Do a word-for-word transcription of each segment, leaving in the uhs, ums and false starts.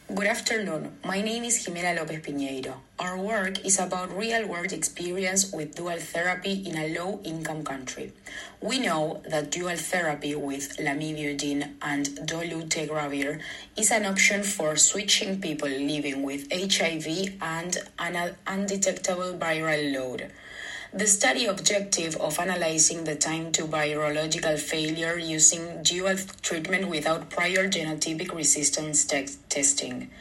Good afternoon. My name is Jimena Lopez Piñeiro. Our work is about real-world experience with dual therapy in a low-income country. We know that dual therapy with lamivudine and dolutegravir is an option for switching people living with H I V and an undetectable viral load. The study objective of analyzing the time to virological failure using dual treatment without prior genotypic resistance te- testing.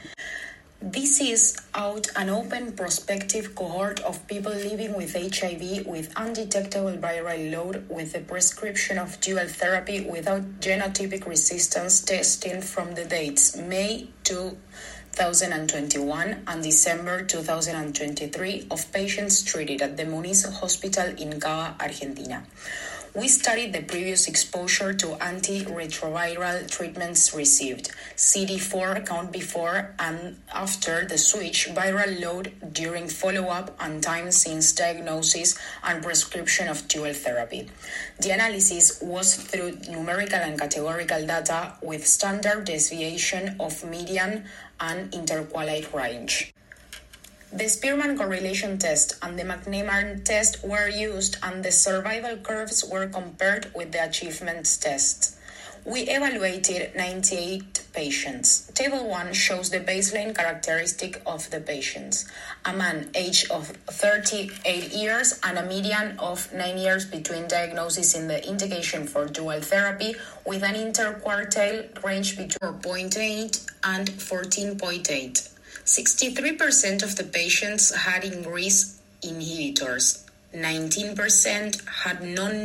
This is out an open prospective cohort of people living with H I V with undetectable viral load with the prescription of dual therapy without genotypic resistance testing from the dates May two thousand twenty-one and December two thousand twenty-three of patients treated at the Muniz Hospital in Cava, Argentina. We studied the previous exposure to antiretroviral treatments received, C D four count before and after the switch, viral load during follow-up, and time since diagnosis and prescription of dual therapy. The analysis was through numerical and categorical data with standard deviation of median and interquartile range. The Spearman correlation test and the McNemar test were used, and the survival curves were compared with the achievements test. We evaluated ninety-eight patients. Table one shows the baseline characteristic of the patients. A man age of thirty-eight years and a median of nine years between diagnosis in the indication for dual therapy with an interquartile range between four point eight and fourteen point eight. sixty-three percent of the patients had increased inhibitors, nineteen percent had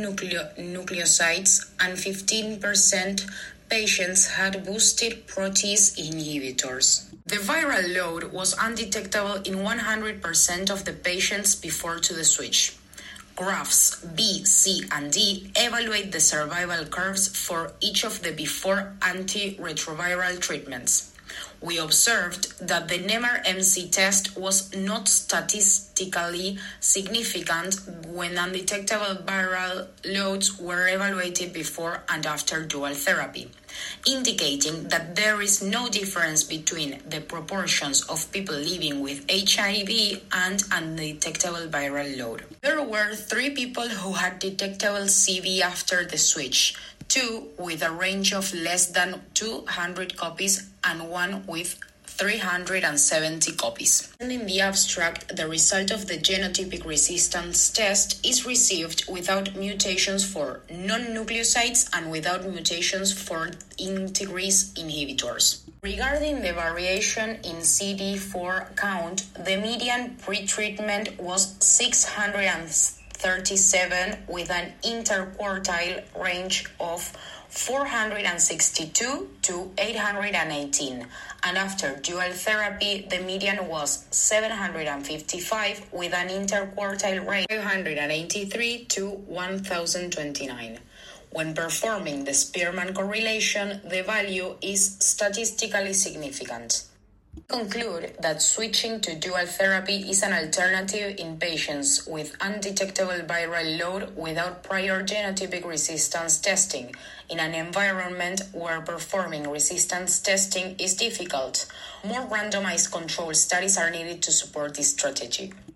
non-nucleosides, and fifteen percent patients had boosted protease inhibitors. The viral load was undetectable in one hundred percent of the patients before to the switch. Graphs B, C, and D evaluate the survival curves for each of the before antiretroviral treatments. We observed that the NEMAR-M C test was not statistically significant when undetectable viral loads were evaluated before and after dual therapy, indicating that there is no difference between the proportions of people living with H I V and undetectable viral load. There were three people who had detectable C V after the switch, two with a range of less than two hundred copies and one with three hundred seventy copies. And in the abstract, the result of the genotypic resistance test is received without mutations for non-nucleosides and without mutations for integrase inhibitors. Regarding the variation in C D four count, the median pre-treatment was six hundred thirty-seven with an interquartile range of four hundred sixty-two to eight hundred eighteen, and after dual therapy, the median was seven hundred fifty-five with an interquartile range of five hundred eighty-three to one thousand twenty-nine. When performing the Spearman correlation, the value is statistically significant. We conclude that switching to dual therapy is an alternative in patients with undetectable viral load without prior genotypic resistance testing in an environment where performing resistance testing is difficult. More randomized control studies are needed to support this strategy.